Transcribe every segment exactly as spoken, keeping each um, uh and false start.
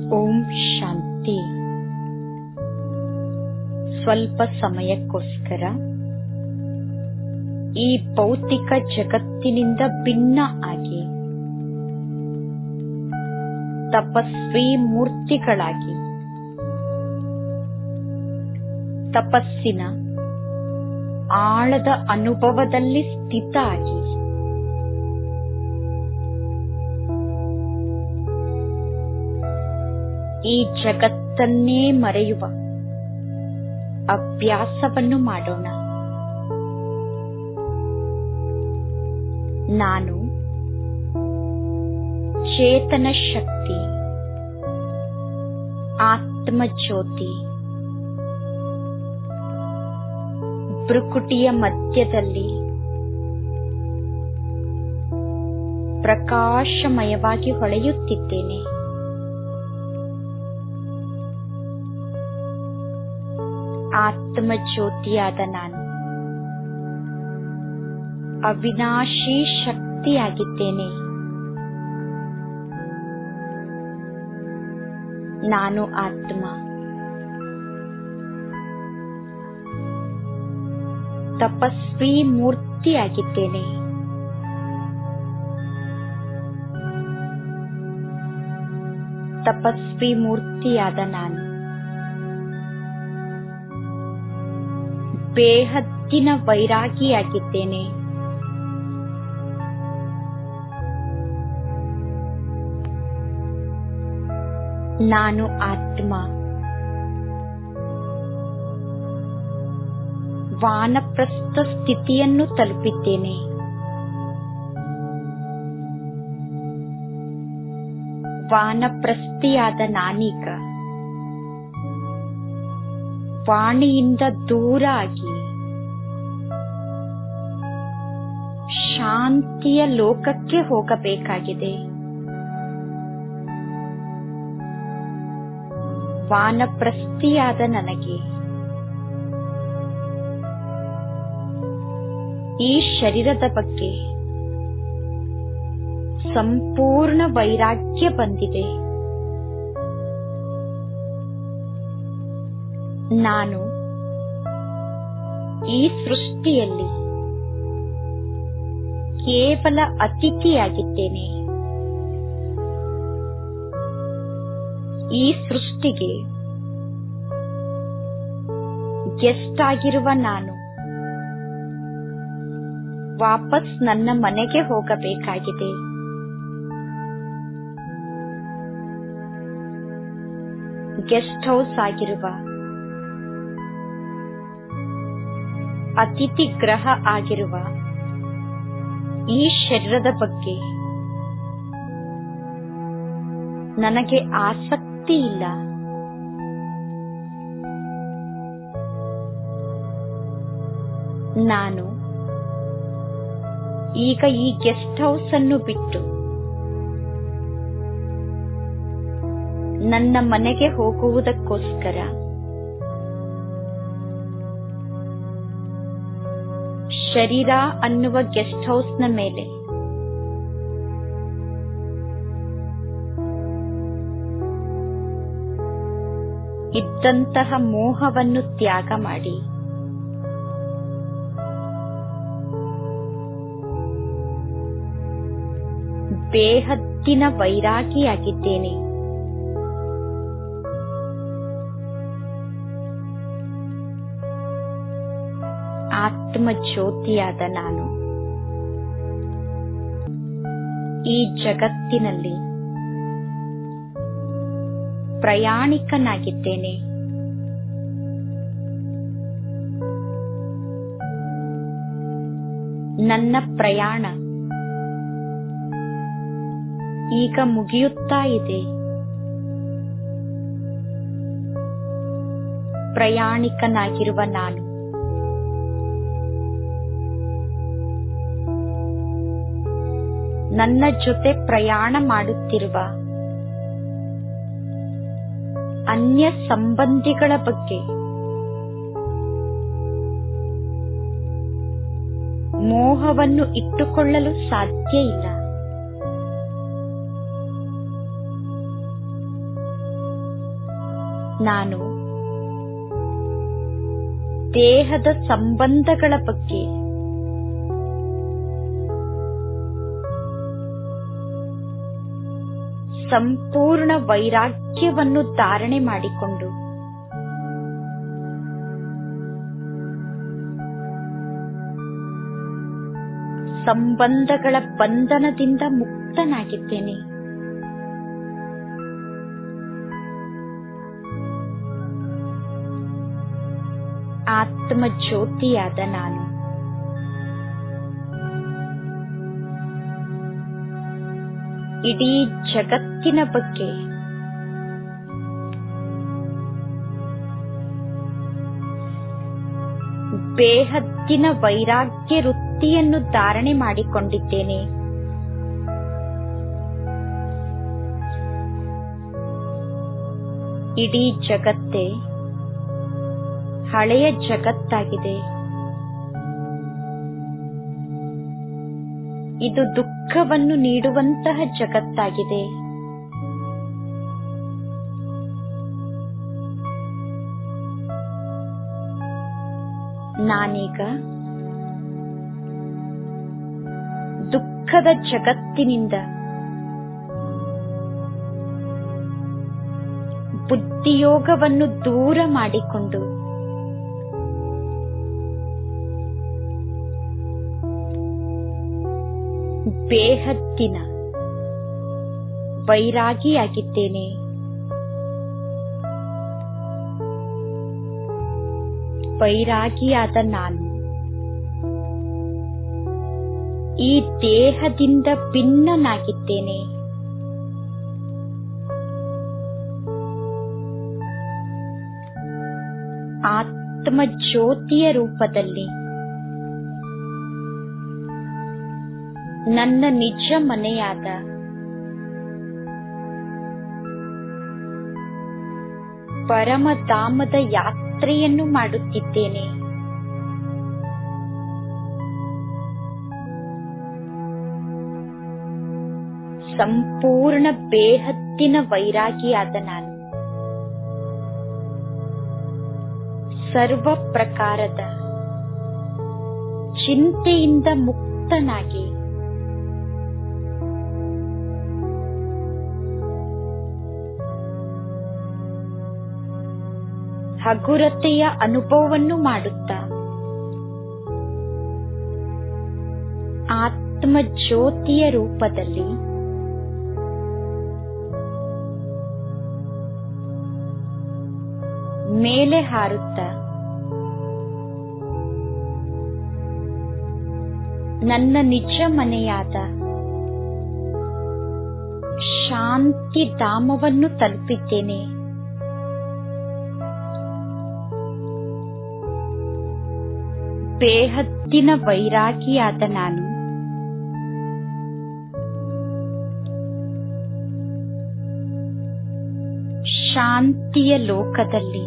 ಓಂ ಶಾಂತಿ. ಸ್ವಲ್ಪ ಸಮಯಕ್ಕೋಸ್ಕರ ಈ ಭೌತಿಕ ಜಗತ್ತಿನಿಂದ ಭಿನ್ನ ಆಗಿ ತಪಸ್ವಿ ಮೂರ್ತಿಗಳಾಗಿ ತಪಸ್ಸಿನ ಆಳದ ಅನುಭವದಲ್ಲಿ ಸ್ಥಿತ ಆಗಿ ಈ ಜಗತ್ತನ್ನೇ ಮರೆಯುವ ಅಭ್ಯಾಸವನ್ನು ಮಾಡೋಣ. ನಾನು ಚೇತನ ಶಕ್ತಿ, ಆತ್ಮಜ್ಯೋತಿ, ಭ್ರುಕುಟಿಯ ಮಧ್ಯದಲ್ಲಿ ಪ್ರಕಾಶಮಯವಾಗಿ ಹೊಳೆಯುತ್ತಿದ್ದೇನೆ. ಆತ್ಮಜ್ಯೋತಿಯಾದ ನಾನು ಅವಿನಾಶಿ ಶಕ್ತಿಯಾಗಿದ್ದೇನೆ. ನಾನು ಆತ್ಮ ತಪಸ್ವಿ ಮೂರ್ತಿಯಾಗಿದ್ದೇನೆ. ತಪಸ್ವಿ ಮೂರ್ತಿಯಾದ ನಾನು ಬೇಹದ್ದಿನ ವೈರಾಗಿಯಾಗಿದ್ದೇನೆ. ನಾನು ಆತ್ಮ ವಾನಪ್ರಸ್ಥ ಸ್ಥಿತಿಯನ್ನು ತಲುಪಿದ್ದೇನೆ. ವಾನಪ್ರಸ್ಥಿಯಾದ ನಾನೀಗ ವಾಣಿಯಿಂದ ದೂರ ಆಗಿ ಶಾಂತಿಯ ಲೋಕಕ್ಕೆ ಹೋಗಬೇಕಾಗಿದೆ. ವಾನಪ್ರಸ್ಥಿಯಾದ ನನಗೆ ಈ ಶರೀರದ ಬಗ್ಗೆ ಸಂಪೂರ್ಣ ವೈರಾಗ್ಯ ಬಂದಿದೆ. ನಾನು ಈ ಸೃಷ್ಟಿಯಲ್ಲಿ ಕೇವಲ ಅತಿಥಿಯಾಗಿದ್ದೇನೆ. ಈ ಸೃಷ್ಟಿಗೆ ಗೆಸ್ಟ್ ಆಗಿರುವ ನಾನು ವಾಪಸ್ ನನ್ನ ಮನೆಗೆ ಹೋಗಬೇಕಾಗಿದೆ. ಗೆಸ್ಟ್ ಹೌಸ್ ಆಗಿರುವ ಅತಿಥಿ ಗೃಹ ಆಗಿರುವ ಈ ಶರೀರದ ಬಗ್ಗೆ ನನಗೆ ಆಸಕ್ತಿ ಇಲ್ಲ. ನಾನು ಈಗ ಈ ಗೆಸ್ಟ್ ಹೌಸ್ ಅನ್ನು ಬಿಟ್ಟು ನನ್ನ ಮನೆಗೆ ಹೋಗುವುದಕ್ಕೋಸ್ಕರ ಶರೀರ ಅನ್ನುವ ಗೆಸ್ಟ್ ಹೌಸ್ನ ಮೇಲೆ ಇದ್ದಂತಹ ಮೋಹವನ್ನು ತ್ಯಾಗ ಮಾಡಿ ಬೇಹದ್ದಿನ ವೈರಾಗಿಯಾಗಿದ್ದೇನೆ. ಆತ್ಮಜ್ಯೋತಿಯಾದ ನಾನು ಈ ಜಗತ್ತಿನಲ್ಲಿ ಪ್ರಯಾಣಿಕನಾಗಿದ್ದೇನೆ. ನನ್ನ ಪ್ರಯಾಣ ಈಗ ಮುಗಿಯುತ್ತಾ ಇದೆ. ಪ್ರಯಾಣಿಕನಾಗಿರುವ ನಾನು ನನ್ನ ಜೊತೆ ಪ್ರಯಾಣ ಮಾಡುತ್ತಿರುವ ಅನ್ಯ ಸಂಬಂಧಿಗಳ ಬಗ್ಗೆ ಮೋಹವನ್ನು ಇಟ್ಟುಕೊಳ್ಳಲು ಸಾಧ್ಯ ಇಲ್ಲ. ನಾನು ದೇಹದ ಸಂಬಂಧಗಳ ಬಗ್ಗೆ ಸಂಪೂರ್ಣ ವೈರಾಗ್ಯವನ್ನು ಧಾರಣೆ ಮಾಡಿಕೊಂಡು ಸಂಬಂಧಗಳ ಬಂಧನದಿಂದ ಮುಕ್ತನಾಗಿದ್ದೇನೆ. ಆತ್ಮ ಜ್ಯೋತಿಯಾದ ನಾನು ಇಡೀ ಜಗತ್ತಿನ ಬಗ್ಗೆ ಬೇಹದ್ದಿನ ವೈರಾಗ್ಯ ವೃತ್ತಿಯನ್ನು ಧಾರಣೆ ಮಾಡಿಕೊಂಡಿದ್ದೇನೆ. ಇಡೀ ಜಗತ್ತೇ ಹಳೆಯ ಜಗತ್ತಾಗಿದೆ. ಇದು ದುಃಖವನ್ನು ನೀಡುವಂತಹ ಜಗತ್ತಾಗಿದೆ. ನಾನೀಗ ದುಃಖದ ಜಗತ್ತಿನಿಂದ ಬುದ್ಧಿಯೋಗವನ್ನು ದೂರ ಮಾಡಿಕೊಂಡು ಬೇಹದ್ದಿನ ವೈರಾಗಿಯಾಗಿದ್ದೇನೆ. ವೈರಾಗಿಯಾದ ನಾನು ಈ ದೇಹದಿಂದ ಭಿನ್ನನಾಗಿದ್ದೇನೆ. ಆತ್ಮ ಜ್ಯೋತಿಯ ರೂಪದಲ್ಲಿ ನನ್ನ ನಿಜ ಮನೆಯಾದ ಪರಮಧಾಮದ ಯಾತ್ರೆಯನ್ನು ಮಾಡುತ್ತಿದ್ದೇನೆ. ಸಂಪೂರ್ಣ ಬೇಹದ್ದಿನ ವೈರಾಗಿಯಾದ ನಾನು ಸರ್ವ ಪ್ರಕಾರದ ಚಿಂತೆಯಿಂದ ಮುಕ್ತನಾಗಿ ಹಗುರತೆಯ ಅನುಭವವನ್ನು ಮಾಡುತ್ತಾ ಆತ್ಮ ಜ್ಯೋತಿಯ ರೂಪದಲ್ಲಿ ಮೇಲೆ ಹಾರುತ್ತಾ ನನ್ನ ನಿಜ ಮನೆಯಾದ ಶಾಂತಿ ಧಾಮವನ್ನು ತಲುಪಿದ್ದೇನೆ. ಬೇಹದ್ದಿನ ವೈರಾಗಿಯಾದ ನಾನು ಶಾಂತಿಯ ಲೋಕದಲ್ಲಿ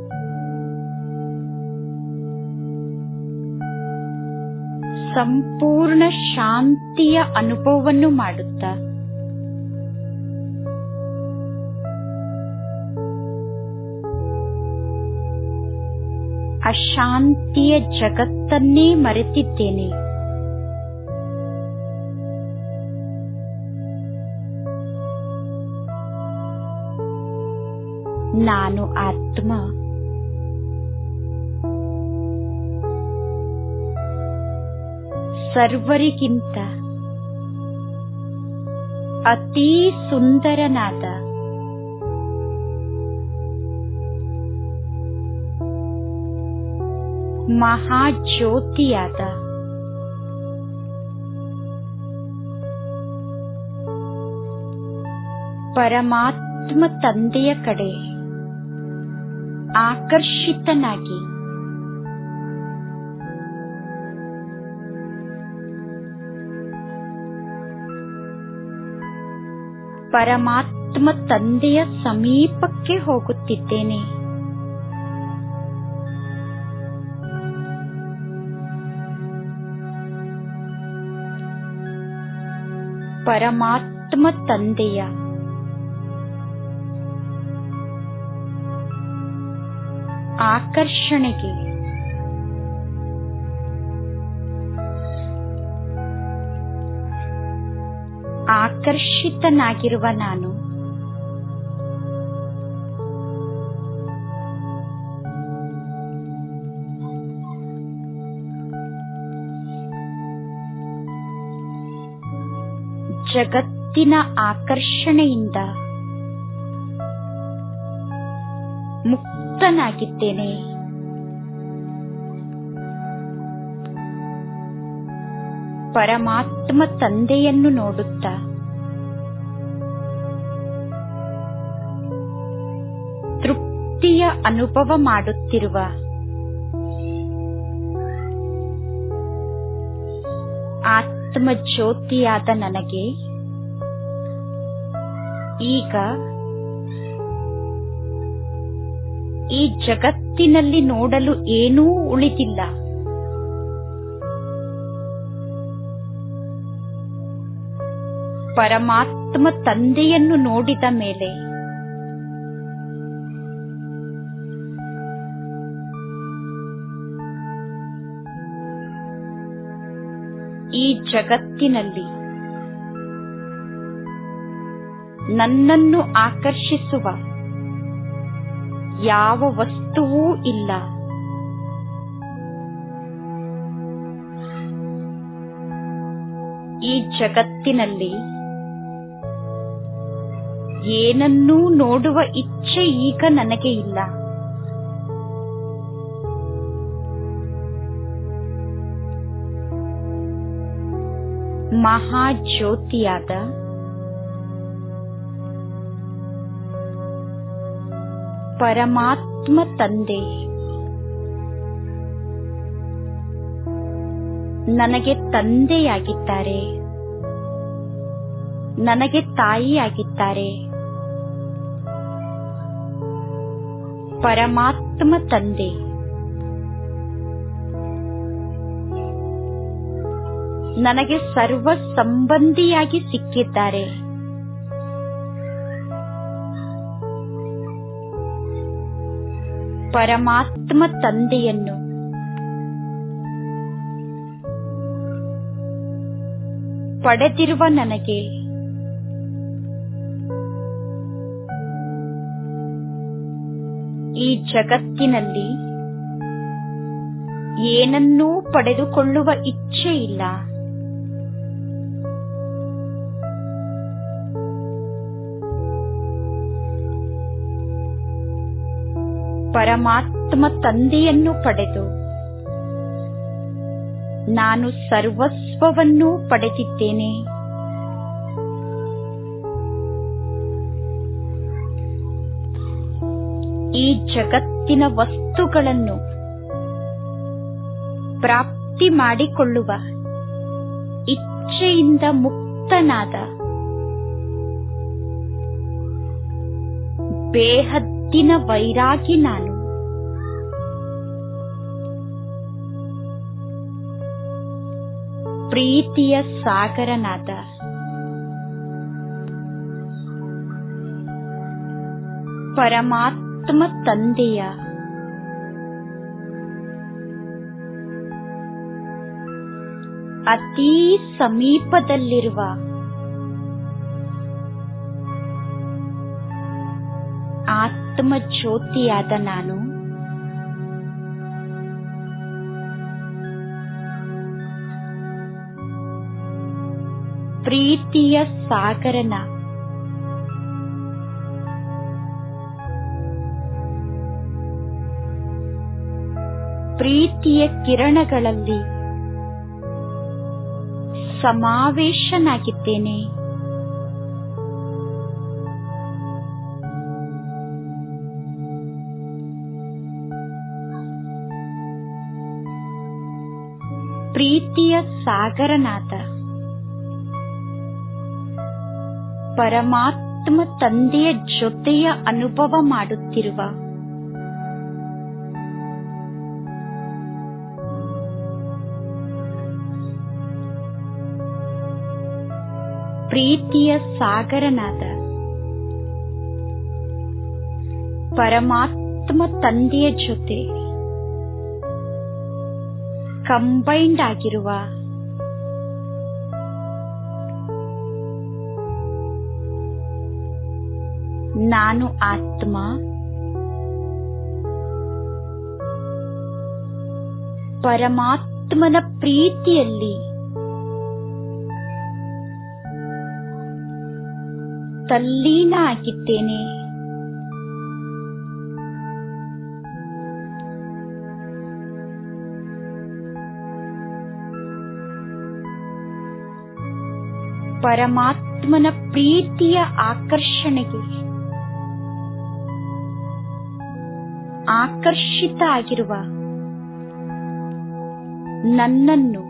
ಸಂಪೂರ್ಣ ಶಾಂತಿಯ ಅನುಭವವನ್ನು ಮಾಡುತ್ತಾ ಅಶಾಂತಿಯ ಜಗತ್ತನ್ನೇ ಮರೆತಿದ್ದೇನೆ. ನಾನು ಆತ್ಮ ಸರ್ವರಿಗಿಂತ ಅತೀ ಸುಂದರನಾದ ಮಹಾಜ್ಯೋತಿಯಾದ ಪರಮಾತ್ಮ ತಂದೆಯ ಕಡೆ ಆಕರ್ಷಿತನಾಗಿ ಪರಮಾತ್ಮ ತಂದೆಯ ಸಮೀಪಕ್ಕೆ ಹೋಗುತ್ತಿದ್ದೇನೆ. ಪರಮಾತ್ಮ ತಂದೆಯ ಆಕರ್ಷಣೆಗೆ ಆಕರ್ಷಿತನಾಗಿರುವ ನಾನು ಜಗತ್ತಿನ ಆಕರ್ಷಣೆಯಿಂದ ಮುಕ್ತನಾಗಿದ್ದೇನೆ. ಪರಮಾತ್ಮ ತಂದೆಯನ್ನು ನೋಡುತ್ತಾ ತೃಪ್ತಿಯ ಅನುಭವ ಮಾಡುತ್ತಿರುವ ಆತ್ಮ ಜ್ಯೋತಿಯಾದ ನನಗೆ ಈಗ ಈ ಜಗತ್ತಿನಲ್ಲಿ ನೋಡಲು ಏನೂ ಉಳಿದಿಲ್ಲ. ಪರಮಾತ್ಮ ತಂದೆಯನ್ನು ನೋಡಿದ ಮೇಲೆ ಈ ಜಗತ್ತಿನಲ್ಲಿ ನನ್ನನ್ನು ಆಕರ್ಷಿಸುವ ಯಾವ ವಸ್ತುವೂ ಇಲ್ಲ. ಈ ಜಗತ್ತಿನಲ್ಲಿ ಏನನ್ನೂ ನೋಡುವ ಇಚ್ಛೆ ಈಗ ನನಗೆ ಇಲ್ಲ. ಮಹಾಜ್ಯೋತಿಯಾದ ಪರಮಾತ್ಮ ತಂದೆ ನನಗೆ ತಂದೆಯಾಗಿದ್ದಾರೆ, ನನಗೆ ತಾಯಿಯಾಗಿದ್ದಾರೆ. ಪರಮಾತ್ಮ ತಂದೆ ನನಗೆ ಸರ್ವ ಸಂಬಂಧಿಯಾಗಿ ಸಿಕ್ಕಿದ್ದಾರೆ. ಪರಮಾತ್ಮ ತಂದೆಯನ್ನು ಪಡೆದಿರುವ ನನಗೆ ಈ ಜಗತ್ತಿನಲ್ಲಿ ಏನನ್ನೂ ಪಡೆದುಕೊಳ್ಳುವ ಇಚ್ಛೆ ಇಲ್ಲ. ಪರಮಾತ್ಮ ತಂದೆಯನ್ನು ಪಡೆದು ನಾನು ಸರ್ವಸ್ವವನ್ನೂ ಪಡೆದಿದ್ದೇನೆ. ಈ ಜಗತ್ತಿನ ವಸ್ತುಗಳನ್ನು ಪ್ರಾಪ್ತಿ ಮಾಡಿಕೊಳ್ಳುವ ಇಚ್ಛೆಯಿಂದ ಮುಕ್ತನಾದ ಬೇಹದ್ದಿನ ವೈರಾಗಿ ನಾನು. ಪ್ರೀತಿಯ ಸಾಗರನಾದ ಪರಮಾತ್ಮ ತಂದೆಯ ಅತೀ ಸಮೀಪದಲ್ಲಿರುವ ಆತ್ಮ ಜ್ಯೋತಿಯಾದ ನಾನು ಪ್ರೀತಿಯ ಸಾಗರನ ಪ್ರೀತಿಯ ಕಿರಣಗಳಲ್ಲಿ ಸಮಾವೇಶನಾಗಿದ್ದೇನೆ. ಪ್ರೀತಿಯ ಸಾಗರನಾದ ಪರಮಾತ್ಮ ತಂದೆಯ ಜೊತೆಯ ಅನುಭವ ಮಾಡುತ್ತಿರುವ ಪ್ರೀತಿಯ ಸಾಗರನಾದ ಪರಮಾತ್ಮ ಪರಮಾತ್ಮ ತಂದೆಯ ಜೊತೆ ಕಂಬೈಂಡ್ ಆಗಿರುವ ನಾನು ಆತ್ಮ ಪರಮಾತ್ಮನ ಪ್ರೀತಿಯಲ್ಲಿ ತಲ್ಲೀನ ಆಗಿದ್ದೇನೆ. ಪರಮಾತ್ಮನ ಪ್ರೀತಿಯ ಆಕರ್ಷಣೆಗೆ ಆಕರ್ಷಿತ ಆಗಿರುವ ನನ್ನನ್ನು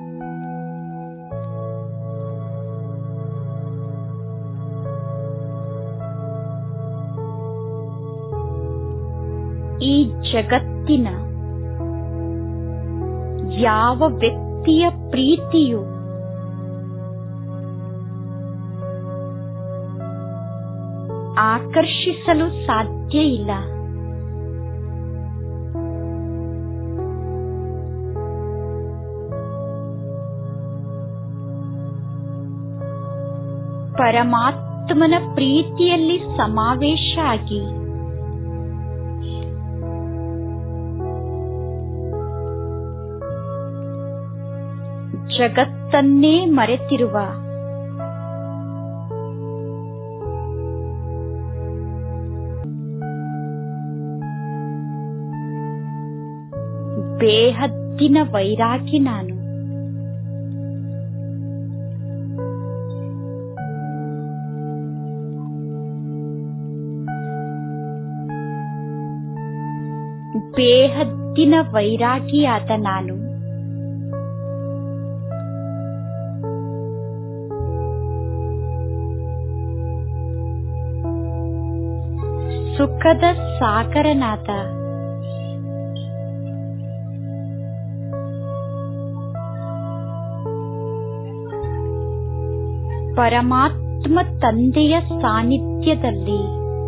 ಈ ಜಗತ್ತಿನ ಯಾವ ವ್ಯಕ್ತಿಯ ಪ್ರೀತಿಯು ಆಕರ್ಷಿಸಲು ಸಾಧ್ಯ ಇಲ್ಲ. ಪರಮಾತ್ಮನ ಪ್ರೀತಿಯಲ್ಲಿ ಸಮಾವೇಶ ಆಗಿ ಜಗತ್ತನ್ನೇ ಮರೆತಿರುವ ಬೇಹದ್ದಿನ ವೈರಾಗಿ ನಾನು. ಬೇಹದ್ದಿನ ವೈರಾಗಿಯಾದ ನಾನು ಸುಖದ ಸಾಗರನಾದ ಪರಮಾತ್ಮ ತಂದೆಯ ಸಾನ್ನಿಧ್ಯದಲ್ಲಿ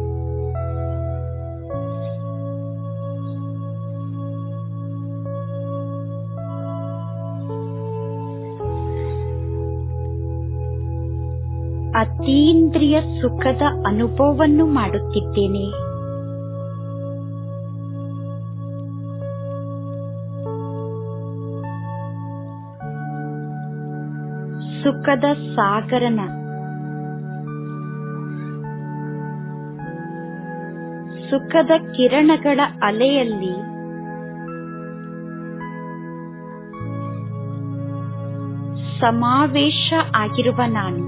ಅತೀಂದ್ರಿಯ ಸುಖದ ಅನುಭವವನ್ನು ಮಾಡುತ್ತಿದ್ದೇನೆ. ಸುಖದ ಸಾಗರನ ಸುಖದ ಕಿರಣಗಳ ಅಲೆಯಲ್ಲಿ ಸಮಾವೇಶ ಆಗಿರುವ ನಾನು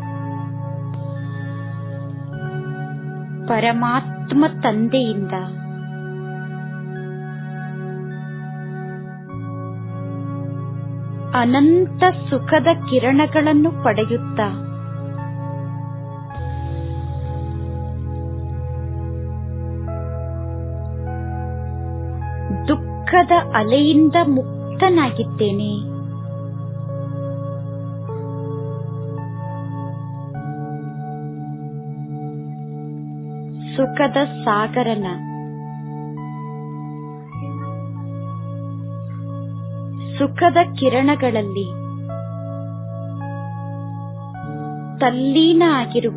ಪರಮಾತ್ಮ ತಂದೆಯಿಂದ ಅನಂತ ಸುಖದ ಕಿರಣಗಳನ್ನು ಪಡೆಯುತ್ತಾ ದುಃಖದ ಅಲೆಯಿಂದ ಮುಕ್ತನಾಗಿದ್ದೇನೆ. ಸುಖದ ಸಾಗರನ ಸುಖದ ಕಿರಣಗಳಲ್ಲಿ ತಲ್ಲೀನ ಆಗಿರುವ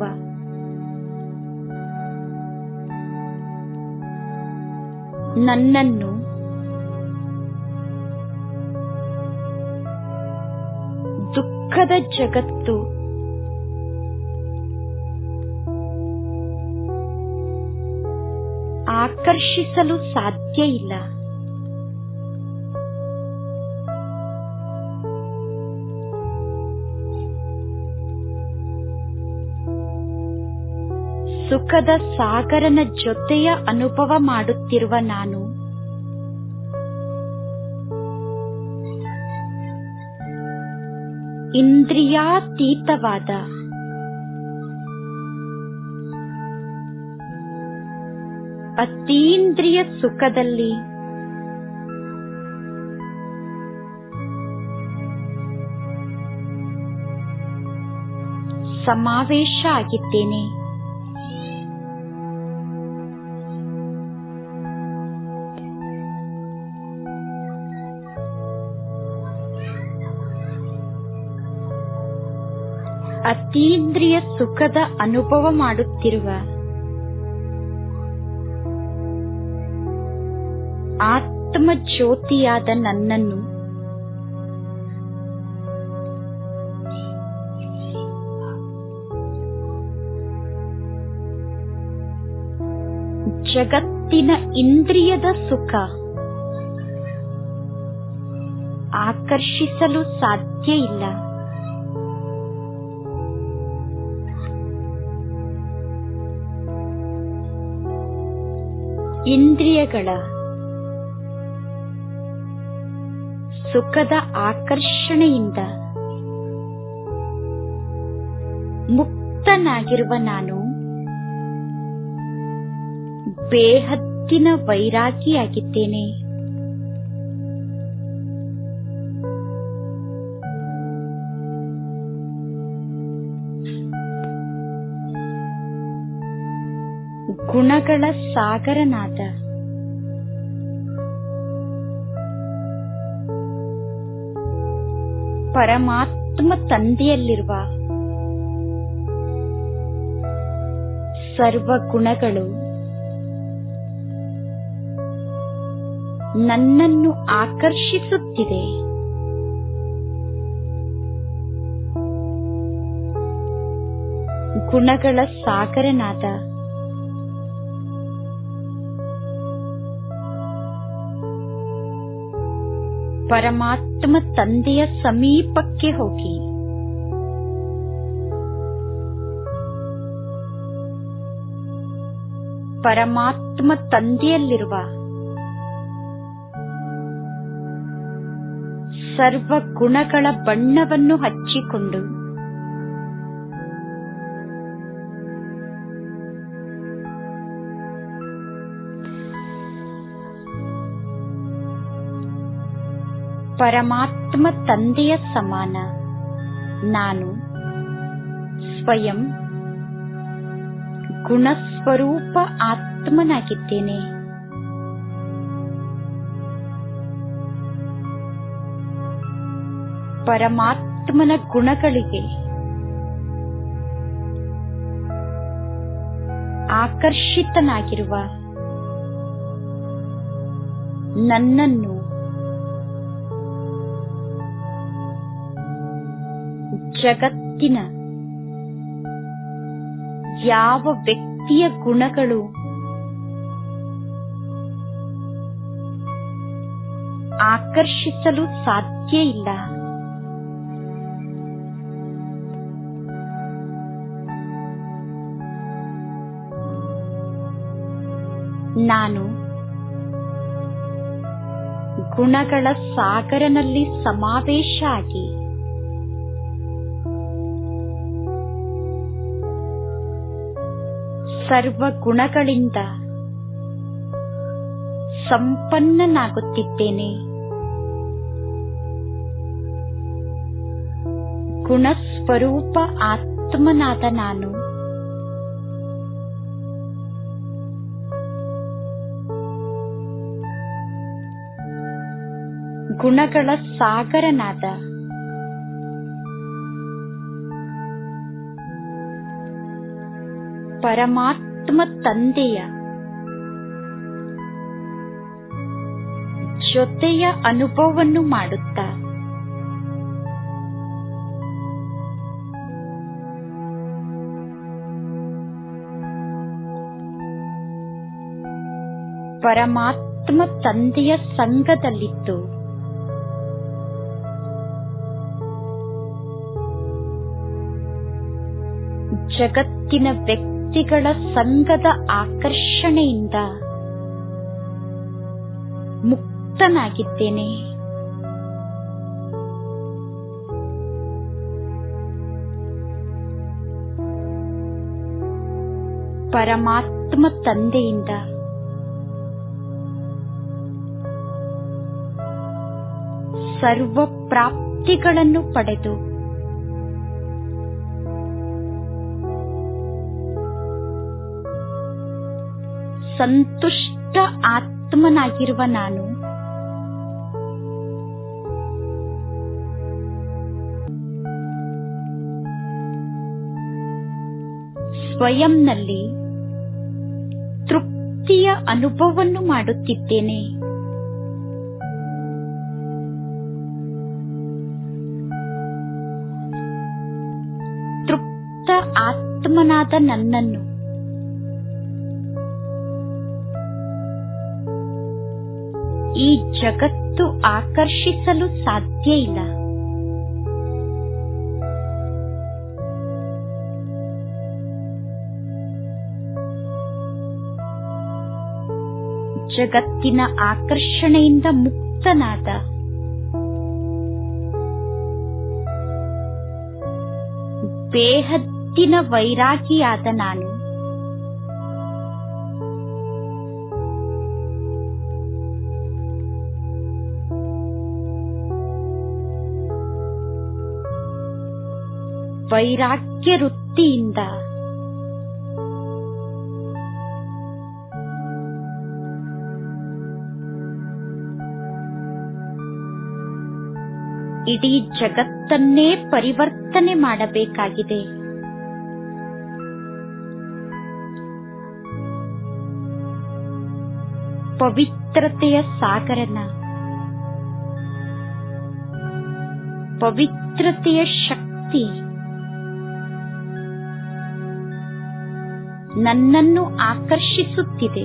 ನನ್ನನ್ನು ದುಃಖದ ಜಗತ್ತು ಆಕರ್ಷಿಸಲು ಸಾಧ್ಯ ಇಲ್ಲ. ಸುಖದ ಸಾಗರನ ಜೊತೆಯ ಅನುಭವ ಮಾಡುತ್ತಿರುವ ನಾನು ಇಂದ್ರಿಯಾತೀತವಾದ ಅತೀಂದ್ರಿಯ ಸುಖದಲ್ಲಿ ಸಮಾವೇಶ ಆಗಿದ್ದೇನೆ. ಅತೀಂದ್ರಿಯ ಸುಖದ ಅನುಭವ ಮಾಡುತ್ತಿರುವ ಆತ್ಮ ಜ್ಯೋತಿಯಾದ ನನ್ನನ್ನು ಜಗತ್ತಿನ ಇಂದ್ರಿಯದ ಸುಖ ಆಕರ್ಷಿಸಲು ಸಾಧ್ಯ ಇಲ್ಲ. ಇಂದ್ರಿಯಗಳ ಸುಖದ ಆಕರ್ಷಣೆಯಿಂದ ಮುಕ್ತನಾಗಿರುವ ನಾನು ಬೇಹದ್ದಿನ ವೈರಾಗಿಯಾಗಿದ್ದೇನೆ. ಗುಣಗಳ ಸಾಗರನಾದ ಪರಮಾತ್ಮ ತಂದೆಯಲ್ಲಿರುವ ಸರ್ವ ಗುಣಗಳು ನನ್ನನ್ನು ಆಕರ್ಷಿಸುತ್ತಿದೆ. ಗುಣಗಳ ಸಾಗರನಾದ ಪರಮಾತ್ಮ ತಂದೆಯ ಸಮೀಪಕ್ಕೆ ಹೋಗಿ ಪರಮಾತ್ಮ ತಂದೆಯಲ್ಲಿರುವ ಸರ್ವ ಗುಣಗಳ ಬಣ್ಣವನ್ನು ಹಚ್ಚಿಕೊಂಡು ಪರಮಾತ್ಮ ತಂದೆಯ ಸಮಾನ ನಾನು ಸ್ವಯಂ ಗುಣಸ್ವರೂಪ ಆತ್ಮನಾಗಿದ್ದೇನೆ. ಪರಮಾತ್ಮನ ಗುಣಗಳಿಗೆ ಆಕರ್ಷಿತನಾಗಿರುವ ನನ್ನನ್ನು ಜಗತ್ತಿನ ಯಾವ ವ್ಯಕ್ತಿಯ ಗುಣಗಳು ಆಕರ್ಷಿಸಲು ಸಾಧ್ಯ ಇಲ್ಲ. ನಾನು ಗುಣಗಳ ಸಾಗರನಲ್ಲಿ ಸಮಾವೇಶ ಆಗಿ ಸರ್ವ ಗುಣಗಳಿಂದ ಸಂಪನ್ನನಾಗುತ್ತಿದ್ದೇನೆ. ಗುಣಸ್ವರೂಪ ಆತ್ಮನಾದ ನಾನು ಗುಣಗಳ ಸಾಗರನಾದ ಪರಮಾತ್ಮ ತಂದೆಯ ಜೊತೆಯ ಅನುಭವವನ್ನು ಮಾಡುತ್ತಾ ಪರಮಾತ್ಮ ತಂದೆಯ ಸಂಗದಲ್ಲಿದ್ದು ಜಗತ್ತಿನ ವ್ಯಕ್ತಿಗಳ ಸಂಘದ ಆಕರ್ಷಣೆಯಿಂದ ಮುಕ್ತನಾಗಿದ್ದೇನೆ. ಪರಮಾತ್ಮ ತಂದೆಯಿಂದ ಸರ್ವ ಪ್ರಾಪ್ತಿಗಳನ್ನು ಪಡೆದು ಸಂತುಷ್ಟ ಆತ್ಮನಾಗಿರುವ ನಾನು ಸ್ವಯಂನಲ್ಲಿ ತೃಪ್ತಿಯ ಅನುಭವವನ್ನು ಮಾಡುತ್ತಿದ್ದೇನೆ. ತೃಪ್ತ ಆತ್ಮನಾದ ನನ್ನನ್ನು ಈ ಜಗತ್ತು ಆಕರ್ಷಿಸಲು ಸಾಧ್ಯ ಇಲ್ಲ. ಜಗತ್ತಿನ ಆಕರ್ಷಣೆಯಿಂದ ಮುಕ್ತನಾದ ಬೇಹದ್ದಿನ ವೈರಾಗಿಯಾದ ನಾನು ವೈರಾಗ್ಯ ವೃತ್ತಿಯಿಂದ ಇಡೀ ಜಗತ್ತನ್ನೇ ಪರಿವರ್ತನೆ ಮಾಡಬೇಕಾಗಿದೆ. ಪವಿತ್ರತೆಯ ಸಾಗರನ, ಪವಿತ್ರತೆಯ ಶಕ್ತಿ ನನ್ನನ್ನು ಆಕರ್ಷಿಸುತ್ತಿದೆ.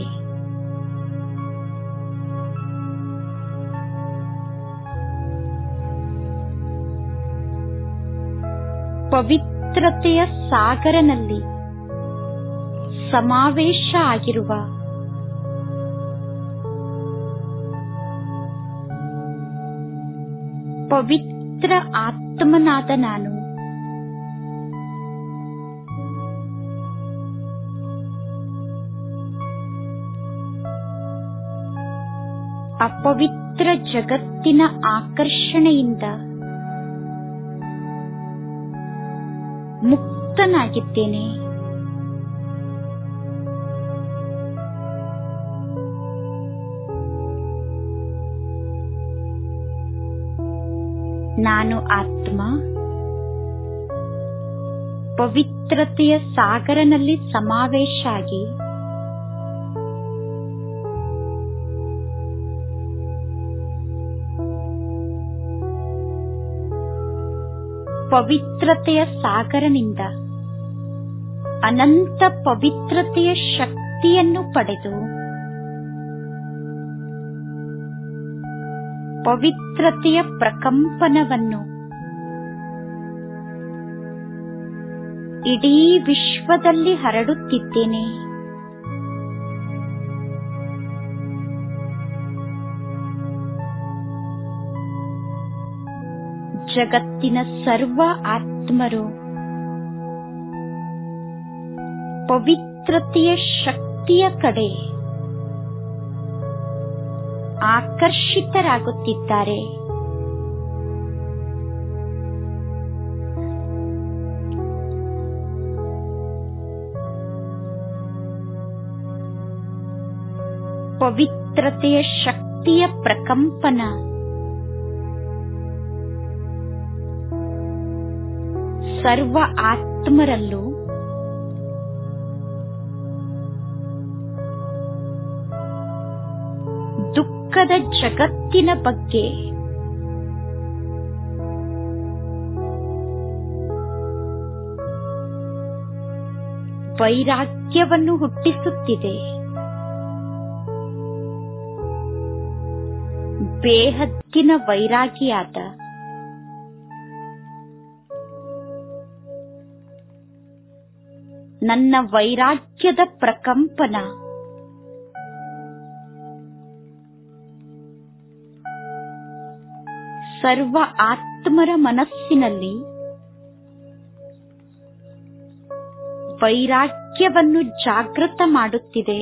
ಪವಿತ್ರತೆಯ ಸಾಗರನಲ್ಲಿ ಸಮಾವೇಶ ಆಗಿರುವ ಪವಿತ್ರ ಆತ್ಮನಾದ ನಾನು ಅಪವಿತ್ರ ಜಗತ್ತಿನ ಆಕರ್ಷಣೆಯಿಂದ ಮುಕ್ತನಾಗಿದ್ದೇನೆ. ನಾನು ಆತ್ಮ ಪವಿತ್ರತೆಯ ಸಾಗರನಲ್ಲಿ ಸಮಾವೇಶ ಆಗಿ ಪವಿತ್ರತೆಯ ಸಾಗರನಿಂದ ಅನಂತ ಪವಿತ್ರತೆಯ ಶಕ್ತಿಯನ್ನು ಪಡೆದು ಪವಿತ್ರತೆಯ ಪ್ರಕಂಪನವನ್ನು ಇಡೀ ವಿಶ್ವದಲ್ಲಿ ಹರಡುತ್ತಿದ್ದೇನೆ. ಜಗತ್ತಿನ ಸರ್ವ ಆತ್ಮರು ಪವಿತ್ರತೆಯ ಶಕ್ತಿಯ ಕಡೆ ಆಕರ್ಷಿತರಾಗುತ್ತಿದ್ದಾರೆ. ಪವಿತ್ರತೆಯ ಶಕ್ತಿಯ ಪ್ರಕಂಪನ ಸರ್ವ ಆತ್ಮರಲ್ಲೂ ದುಃಖದ ಜಗತ್ತಿನ ಬಗ್ಗೆ ವೈರಾಗ್ಯವನ್ನು ಹುಟ್ಟಿಸುತ್ತಿದೆ. ಬೇಹದ್ದಿನ ವೈರಾಗಿಯಾದ ನನ್ನ ವೈರಾಗ್ಯದ ಪ್ರಕಂಪನ ಸರ್ವ ಆತ್ಮರ ಮನಸ್ಸಿನಲ್ಲಿ ವೈರಾಗ್ಯವನ್ನು ಜಾಗೃತ ಮಾಡುತ್ತಿದೆ.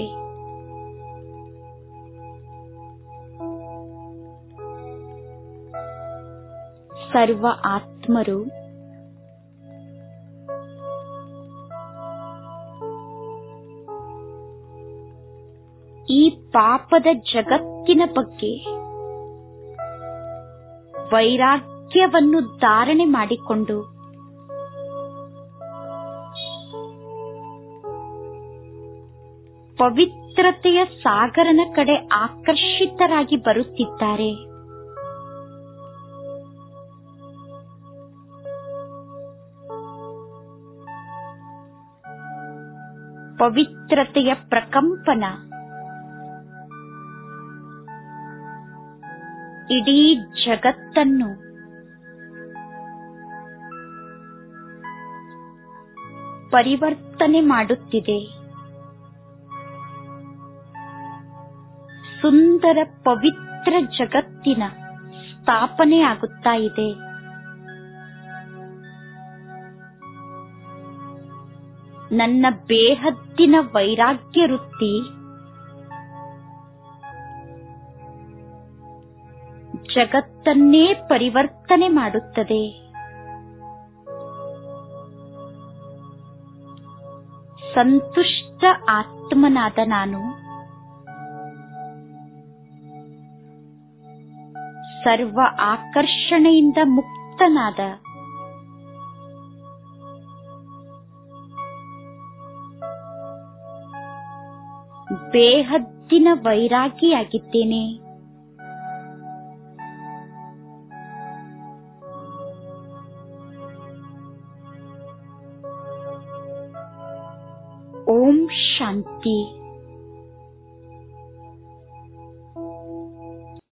ಸರ್ವ ಆತ್ಮರು ಈ ಪಾಪದ ಜಗತ್ತಿನ ಬಗ್ಗೆ ವೈರಾಗ್ಯವನ್ನು ಧಾರಣೆ ಮಾಡಿಕೊಂಡು ಪವಿತ್ರತೆಯ ಸಾಗರನ ಕಡೆ ಆಕರ್ಷಿತರಾಗಿ ಬರುತ್ತಿದ್ದಾರೆ. ಪವಿತ್ರತೆಯ ಪ್ರಕಂಪನ ಇಡೀ ಜಗತ್ತನ್ನು ಪರಿವರ್ತನೆ ಮಾಡುತ್ತಿದೆ. ಸುಂದರ ಪವಿತ್ರ ಜಗತ್ತಿನ ಸ್ಥಾಪನೆ ಆಗುತ್ತಾ ಇದೆ. ನನ್ನ ಬೇಹದ್ದಿನ ವೈರಾಗ್ಯ ವೃತ್ತಿ ಜಗತ್ತನ್ನೇ ಪರಿವರ್ತನೆ ಮಾಡುತ್ತದೆ. ಸಂತುಷ್ಟ ಆತ್ಮನಾದ ನಾನು ಸರ್ವ ಆಕರ್ಷಣೆಯಿಂದ ಮುಕ್ತನಾದ ಬೇಹದ್ದಿನ ವೈರಾಗಿಯಾಗಿದ್ದೇನೆ. ಓಂ ಶಾಂತಿ.